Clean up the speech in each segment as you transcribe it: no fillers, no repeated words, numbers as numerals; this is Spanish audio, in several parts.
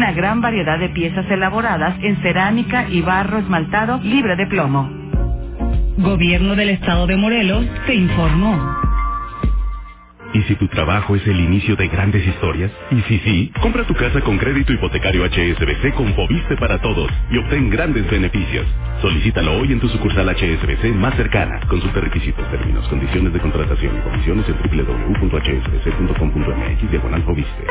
Una gran variedad de piezas elaboradas en cerámica y barro esmaltado libre de plomo. Gobierno del Estado de Morelos te informó. ¿Y si tu trabajo es el inicio de grandes historias? ¿Y si sí? Compra tu casa con crédito hipotecario HSBC con Foviste para todos y obtén grandes beneficios. Solicítalo hoy en tu sucursal HSBC más cercana. Consulta requisitos, términos, condiciones de contratación y condiciones en www.hsbc.com.mx/Foviste.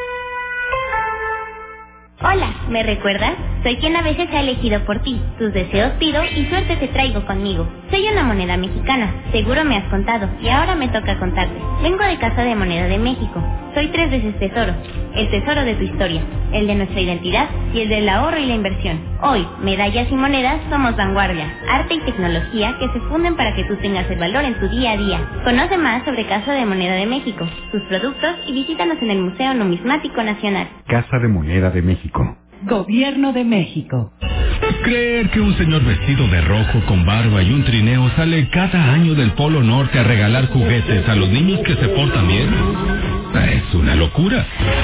Hola, ¿me recuerdas? Soy quien a veces ha elegido por ti. Tus deseos pido y suerte te traigo conmigo. Soy una moneda mexicana, seguro me has contado, y ahora me toca contarte. Vengo de Casa de Moneda de México. Soy 3 veces tesoro. El tesoro de tu historia, el de nuestra identidad y el del ahorro y la inversión. Hoy, medallas y monedas somos vanguardia, arte y tecnología que se funden para que tú tengas el valor en tu día a día. Conoce más sobre Casa de Moneda de México, sus productos y visítanos en el Museo Numismático Nacional. Casa de Moneda de México. Gobierno de México. Creer que un señor vestido de rojo con barba y un trineo sale cada año del Polo Norte a regalar juguetes a los niños que se portan bien es una locura.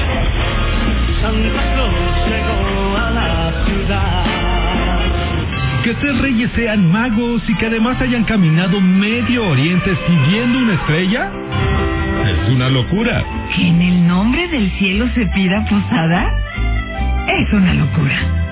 Santa Claus llegó a la ciudad. Que 3 reyes sean magos y que además hayan caminado medio oriente siguiendo una estrella es una locura. ¿Que en el nombre del cielo se pida posada? Es una locura.